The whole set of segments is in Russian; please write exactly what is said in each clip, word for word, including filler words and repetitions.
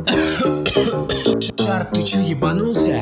Шарп, ты чё, ебанулся?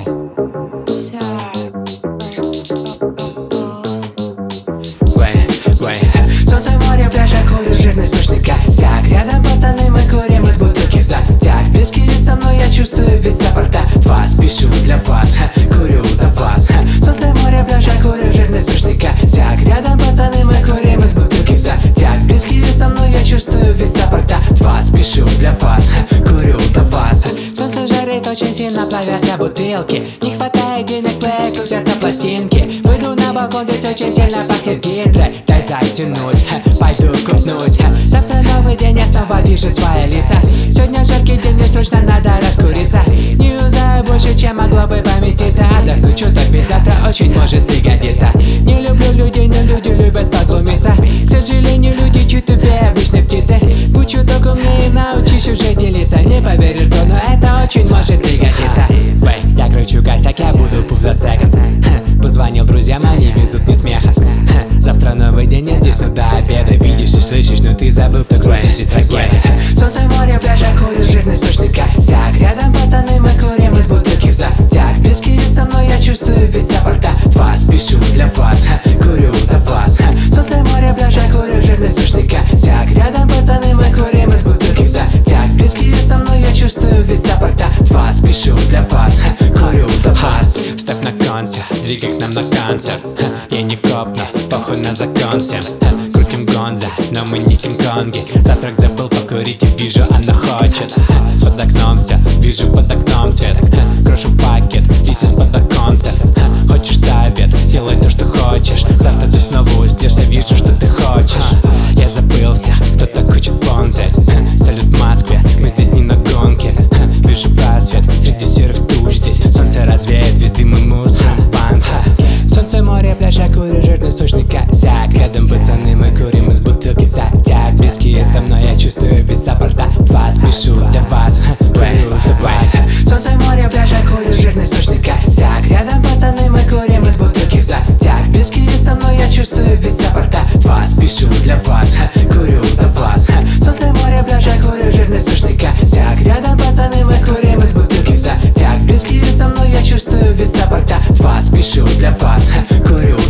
Солнце, море, пляжа, курю, жирный сочный косяк. Рядом пацаны, мы курим из бутылки в затяг. Близкие со мной, я чувствую весь аппарат вас. Пишу для вас, курю за вас. Солнце, море, пляжа, курю, жирный сочный косяк. Рядом пацаны, мы курим из бутылки в затяг. Близкие со мной, я чувствую весь аппарат вас. Пишу для вас, курю за вас. Солнце жарит, очень сильно плавятся бутылки. Не хватает денег, плей, крутятся пластинки. Выйду на балкон, здесь очень сильно пахнет Гитлер. Дай затянуть, пойду купнусь. Завтра новый день, я снова вижу свои лица. Сегодня жаркий день, мне срочно надо раскуриться. Не юзаю больше, чем могло бы поместиться. Отдохну чуток, ведь завтра очень может пригодиться. Не люблю людей, но люди любят поглумиться. К сожалению, люди чуть тупее обычной птицы. Будь чуток умнее, научись уже делиться. Не поверишь, бро, но это очень может пригодиться. Бэй, я кручу косяк, я буду пуф за секонд. Позвонил друзьям, они везут мне смеха. Завтра новый день, я здесь, ну до обеда. Видишь и слышишь, но ты забыл, кто крутит здесь ракеты. Солнце, море, пляжа, курю, жирный сочный косяк. Рядом пацаны, мы курим из бутылки в затяг. Близкие со мной, я чувствую весь аппарат вас. Пишу для вас, курю за вас. Солнце, море, пляжа, курю, жирный сочный косяк. Рядом пацаны, мы курим из бутылки в затяг. Близкие со мной, я чувствую весь аппарат вас. Пишу для вас, курю за вас. Ставь на концерт, двигай к нам на концерт. Я не копну, похуй на закон всем. Крутим гонза, но мы не кинг-конги. Завтрак забыл покурить и вижу, она хочет. Под окном все, вижу под окном цвет. Крошу в пакет, здесь из-под оконцев. Хочешь совет, делай то, что хочешь. Завтра ты снова уснешь, я вижу, что ты хочешь. Я забылся, кто-то хочет понзать. Салют в Москве, мы здесь не на гонке. Вижу просвет, среди серых туч здесь. Солнце развеет весь дым, и мы устроим банк. Солнце, море, пляжа, курю, жирный сочный косяк. Рядом пацаны, мы курим из бутылки в затяг. Близкие со мной, я чувствую весь аппарат вас. Пишу для вас, курю за вас. Солнце, море, пляжа, курю, жирный сочный косяк. Рядом пацаны, мы курим из бутылки в затяг. Близкие со мной, я чувствую весь аппарат вас. Пишу для вас, курю за вас. Солнце, море, пляжа, курю, жирный сочный косяк. Рядом пацаны, мы курим из бутылки в затяг. Близкие со мной, я чувствую весь аппарат вас. Пишу для вас, курю